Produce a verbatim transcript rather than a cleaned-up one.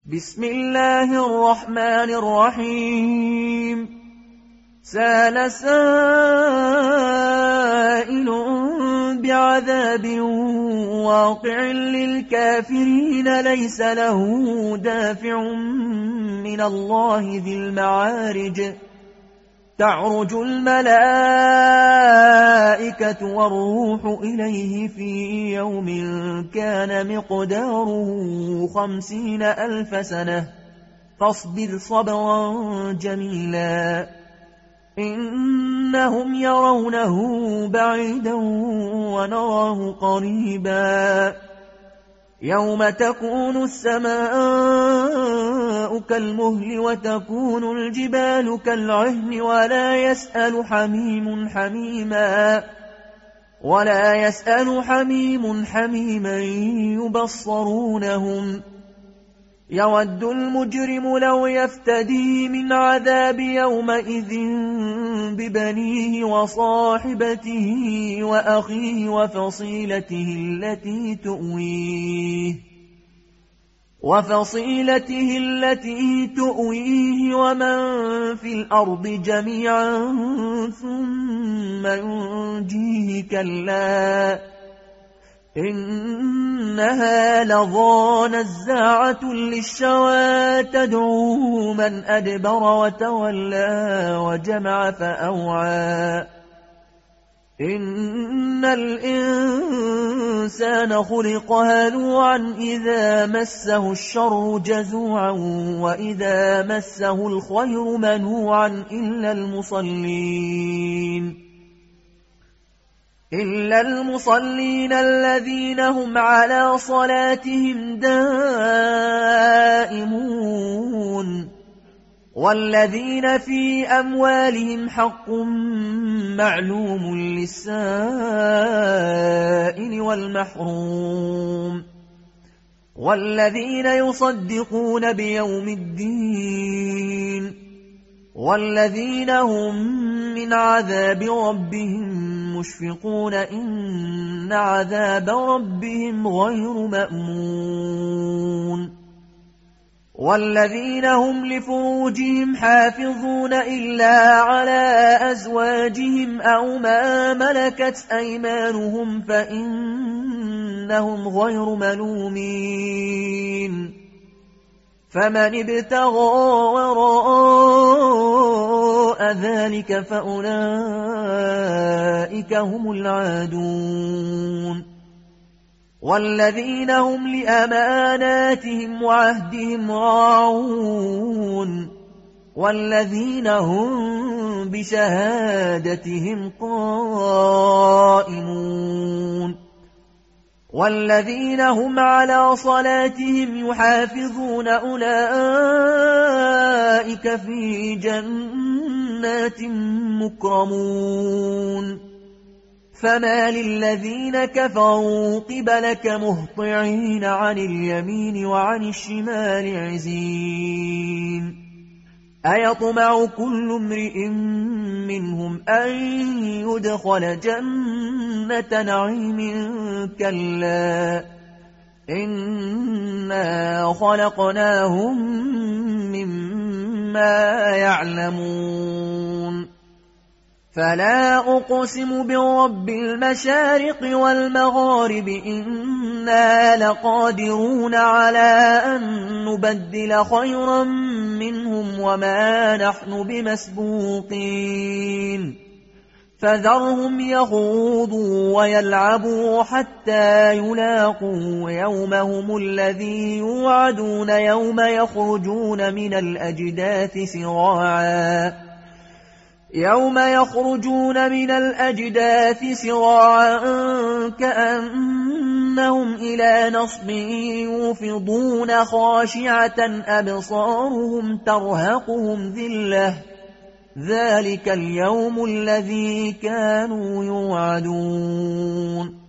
بسم الله الرحمن الرحيم سأل سائل بعذاب واقع للكافرين ليس له دافع من الله ذي المعارج تعرج الملائكة والروح إليه في يوم كان مقداره خمسين ألف سنة فاصبر صبرا جميلا إنهم يرونه بعيدا ونراه قريبا يوم تكون السماء كالمهل وتكون الجبال كالعهن ولا يسأل حميم حميما ولا يسأل حميم حميما يبصرونهم يود المجرم لو يفتدي من عذاب يومئذ ببنيه وصاحبته وأخيه وفصيلته التي تؤويه وفصيلته التي تؤويه ومن في الأرض جميعا ثم ينجيه كلا إنها لظى نزاعة للشوى تدعو من أدبر وتولى وجمع فأوعى إن الإنسان خلق هلوعا إذا مسه الشر جزوعا وإذا مسه الخير منوعا إلا المصلين إلا المصلين الذين هم على صلاتهم دائمون والذين في أموالهم حق معلوم للسائل والمحروم والذين يصدقون بيوم الدين والذين هم من عذاب ربهم مشفقون إن عذاب ربهم غير مأمون والذين هم لفروجهم حافظون إلا على أزواجهم أو ما ملكت أيمانهم فإنهم غير ملومين فمن ابتغى وراء ذلك فأولئك هم العادون والذين هم لأماناتهم وعهدهم راعون والذين هم بشهادتهم قائمون والذين هم على صلاتهم يحافظون أولئك في جنات مكرمون فما للذين كفروا قبلك مهطعين عن اليمين وعن الشمال عزين أيطمع كل امرئ منهم أن يدخل جنة نعيم كلا إنا خلقناهم مما يعلمون فلا أقسم برب المشارق والمغارب إنا لقادرون على أن نبدل خيرا منهم وما نحن بمسبوقين فذرهم يخوضوا ويلعبوا حتى يلاقوا يومهم الذي يوعدون يوم يخرجون من الأجداث سراعا يوم يخرجون من الأجداث سراعا كأنهم إلى نصب يوفضون خاشعة أبصارهم ترهقهم ذلة ذلك اليوم الذي كانوا يوعدون